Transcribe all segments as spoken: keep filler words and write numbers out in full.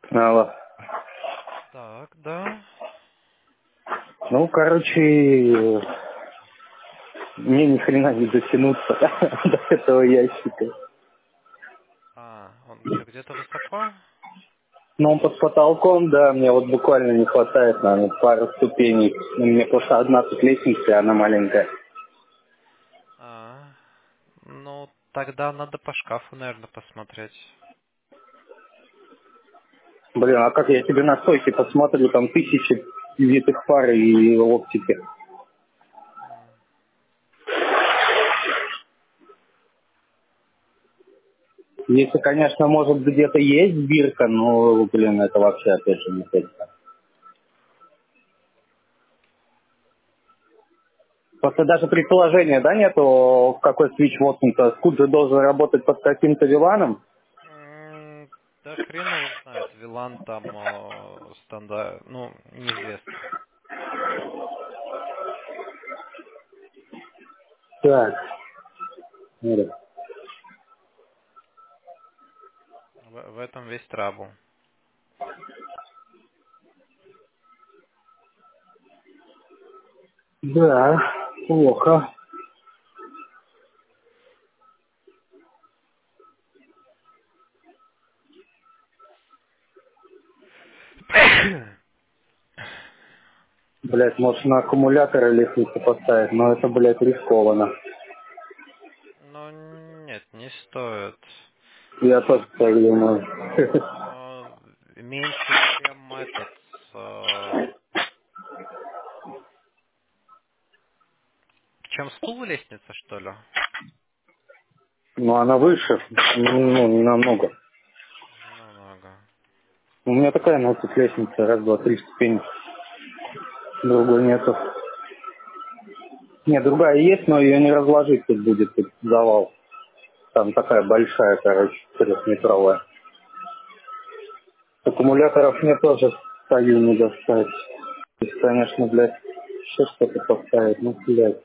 Алло. Так, да. Ну, короче, мне ни хрена не дотянуться до этого ящика. А, он что, где-то высоко? Но он под потолком, да, мне вот буквально не хватает, наверное, пару ступеней. У меня просто одна тут лестница, и она маленькая. А, ну, тогда надо по шкафу, наверное, посмотреть. Блин, а как я тебе на стойке посмотрю, там тысячи витых фар и оптики. М, Понятно. Если, конечно, может где-то есть бирка, но, блин, это вообще опять же не точно. Просто даже предположения, да, нету, какой свич воткнуто. Скут же должен работать под каким-то виланом. М, Да хрен его знает, Вилан там э, стандарт, ну, неизвестно. Так, смотри. В, в этом весь трабл. Да, плохо. Блять, может на аккумуляторы лестницу поставить, но это, блядь, рискованно. Ну, нет, не стоит. Я тоже так думаю. Э, Меньше, чем этот... э, Чем стул лестница, что ли? Ну, она выше, ну, не намного. Немного. У меня такая, ну, тут лестница, раз, два, три ступени, другой нету. Нет, другая есть, но ее не разложить тут будет, тут завал. Там такая большая, короче, трехметровая. Аккумуляторов мне тоже стою не достать. Если, конечно, блядь, еще что-то поставить, ну, блядь,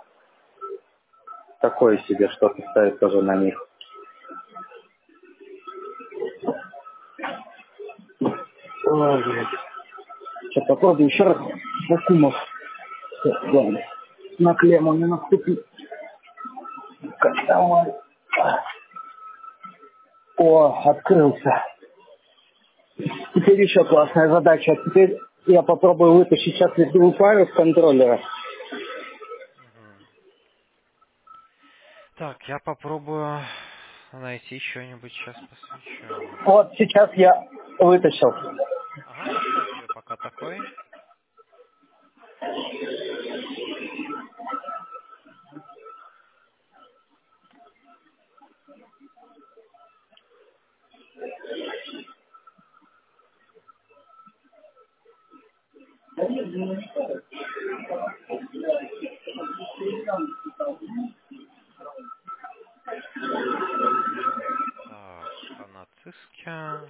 такое себе что-то ставить тоже на них. Ой, блядь. Сейчас попробую еще раз. Вакуумов. Ладно. На клемму не наступить. Давай. О, открылся. Теперь еще классная задача. Теперь я попробую вытащить сейчас лицевую пару с контроллера. Мгм. Так, я попробую найти что-нибудь, сейчас посвечу. Вот сейчас я вытащил. Ага, оставь ее пока такой. Так, а на циске...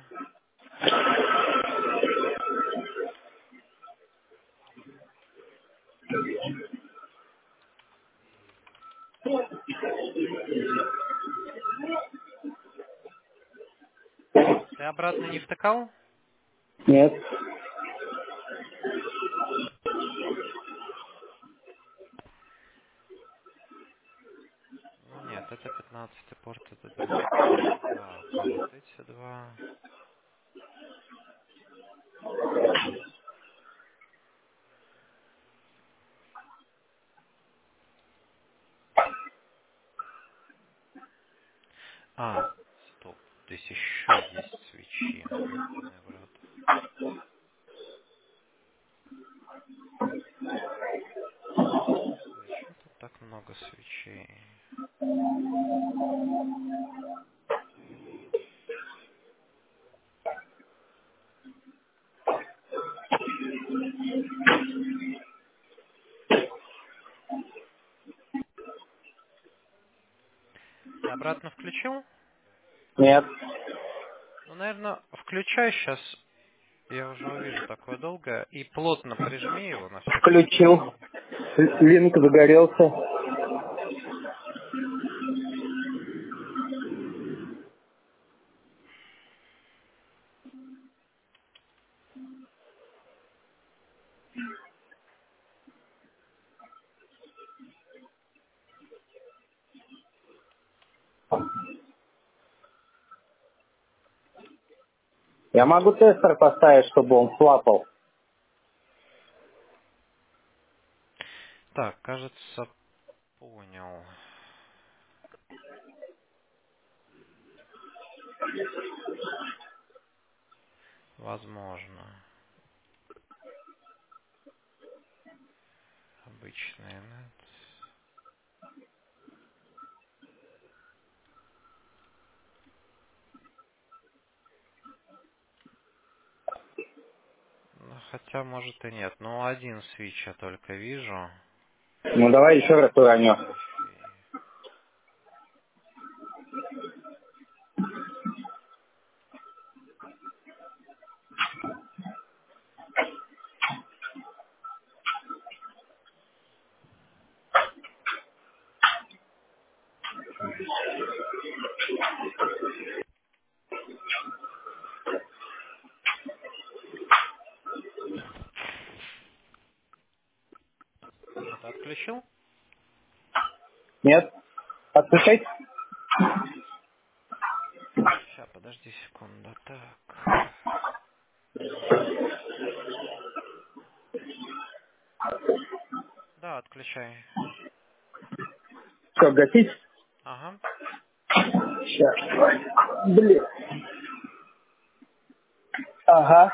Ты обратно не втыкал? Нет. Ну нет, это пятнадцатый порт, это двенадцатый. Так, а вот эти два... А, стоп, здесь еще есть свечи. Ёбаный в рот. Зачем тут так много свечей? Ты обратно включил? Нет. Ну, наверное, включай сейчас. Я уже увижу такое долгое. И плотно прижми его на всякий Включил. случай. Линк загорелся. Я могу тестер поставить, чтобы он флапал. Так, кажется, понял. Возможно. Обычный нет. Ну, хотя, может и нет. Ну, один свич я только вижу. Ну давай еще раз уроню. Это отключил? Нет? Отключать? Сейчас, подожди секунду. Так. Да, отключай. Что, гасить? Ага. Сейчас. Блин. Ага.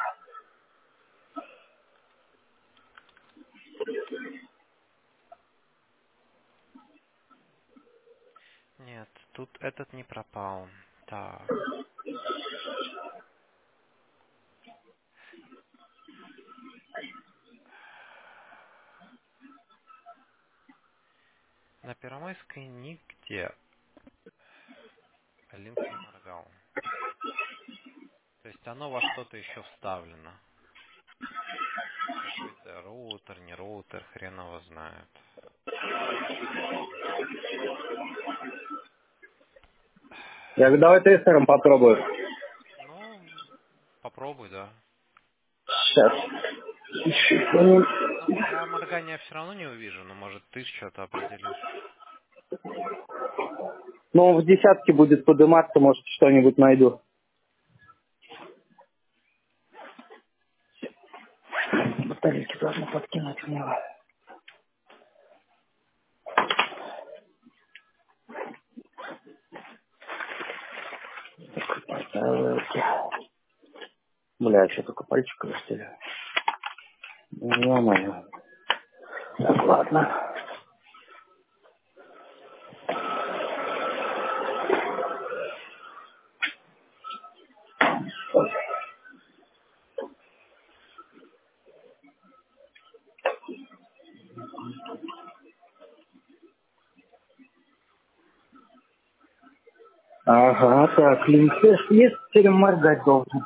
Нет, тут этот не пропал. Так. На Первомайской нигде линк не моргал. То есть оно во что-то еще вставлено. Какой-то роутер, не роутер, хрен его знает. Я говорю, давай тестером попробую. Ну, попробуй, да. Сейчас. Ну, я моргания все равно не увижу, но может ты что-то определишь. Ну, он в десятке будет подниматься, может, что-нибудь найду. Батарейки должны подкинуть в него. Поставил эти. Бля, что только пальчиком, что ли? Ё-моё. Так, ладно. Ага, так, линкест есть, теперь моргать должен.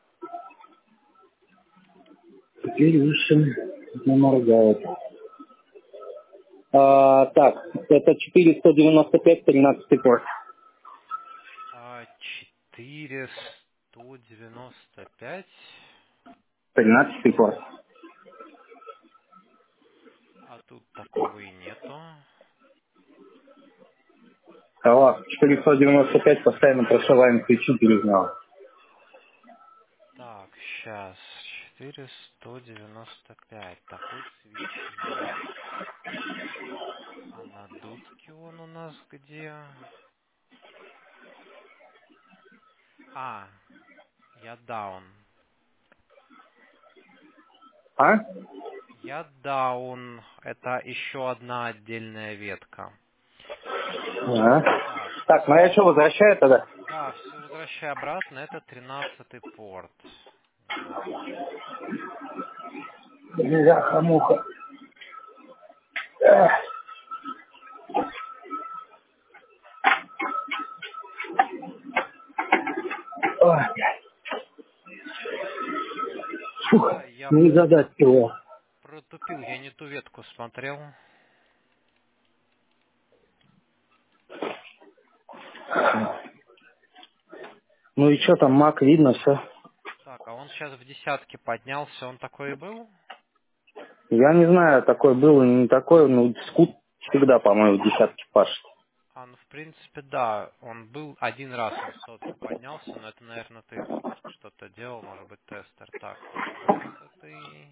Теперь ищем, не моргает. А, так, это четыреста девяносто пять, тринадцатый порт. А, четыре сто девяносто пять. тринадцатый порт. А тут такого и нету. А, четыреста девяносто пять постоянно прошиваем ключи через него. Так, сейчас. четыре сто девяносто пять. Такой свич есть. А на дудке он у нас где? А, я даун. А? Я даун. Это еще одна отдельная ветка. Ага. Так, Так, ну я что, возвращаю тогда? да, все возвращай обратно. Это тринадцатый порт. Главный. Бляха-муха. Эх. Ой. Фух, Да, я не задать его. протупил, я не ту ветку смотрел. Ну и что там, мак, видно все? Так, а он сейчас в десятке поднялся, он такой и был? Я не знаю, такой был или не такой, но скут всегда, по-моему, в десятке пашет. А он в принципе, да, он был один раз, он в сотку поднялся, но это, наверное, ты что-то делал, может быть, тестер. Так, двенадцатый.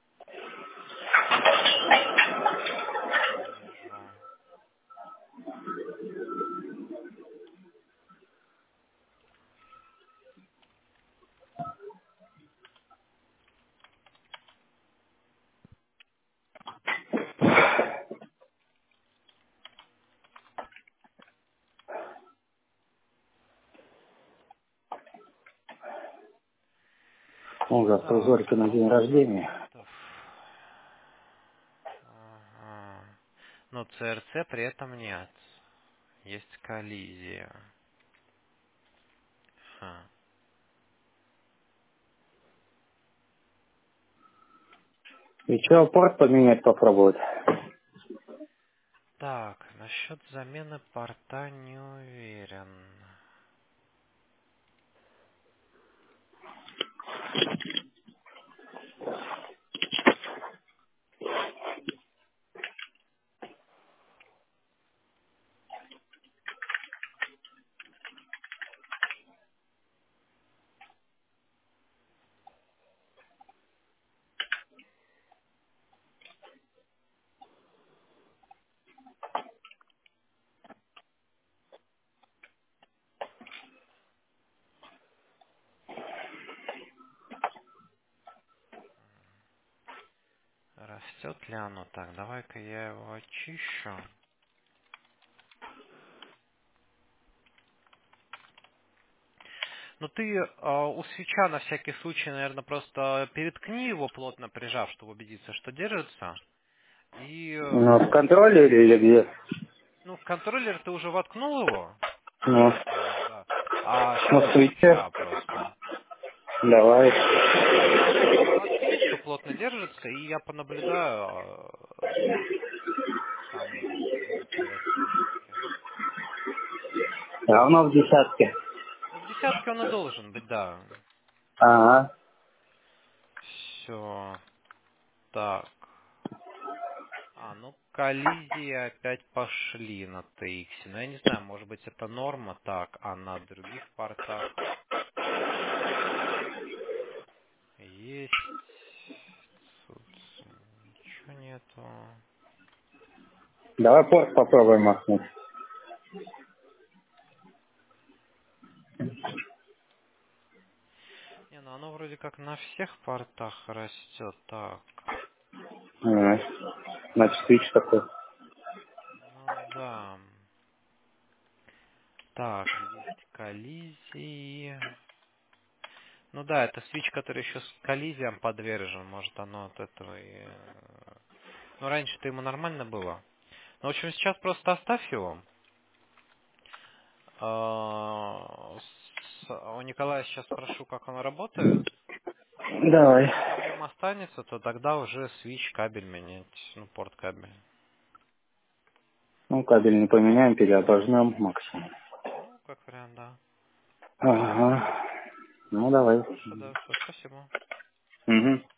Вижу. Ну, завтра у Так, Зорька на сто день рождения. процентов. Ага. Но ЦРЦ при этом нет. Есть коллизия. Ха. И что, порт поменять попробовать? Так, насчет замены порта не уверен. Растет ли оно так? Давай-ка я его очищу. Ну ты э, у свеча на всякий случай, наверное, просто переткни его плотно прижав, чтобы убедиться, что держится. И э, Ну, в контроллере или где? ну, в контроллер ты уже воткнул его. Ну, Вот, да. А сейчас на у свече. свеча просто. Давай. Воткни, что плотно держится, и я понаблюдаю, э, там будет ли расти все-таки. Равно в десятке. Ну, в десятке он и должен быть, да. Ага. Все. Так. А, ну, коллизии опять пошли на тэ икс. Ну, я не знаю, может быть, это норма. Так, а на других портах есть... Тут ничего нету. Давай порт попробуем махнуть. Не, ну оно вроде как на всех портах растет. Так. Ага. Значит, свич такой. Ну да. Так, есть коллизии. Ну да, это свич, который еще с коллизиям подвержен. Может, оно от этого и... э, Ну, раньше-то ему нормально было. Ну, в общем, сейчас просто оставь его. А, с- У Николая сейчас спрошу, как он работает. Давай. Если проблема останется, то тогда уже свич, кабель менять. Ну, порт кабель. Ну, кабель не поменяем, переобожмем максимум. Ну, как вариант, да. Ага. Ну, давай. Хорошо, да, все, спасибо. Угу.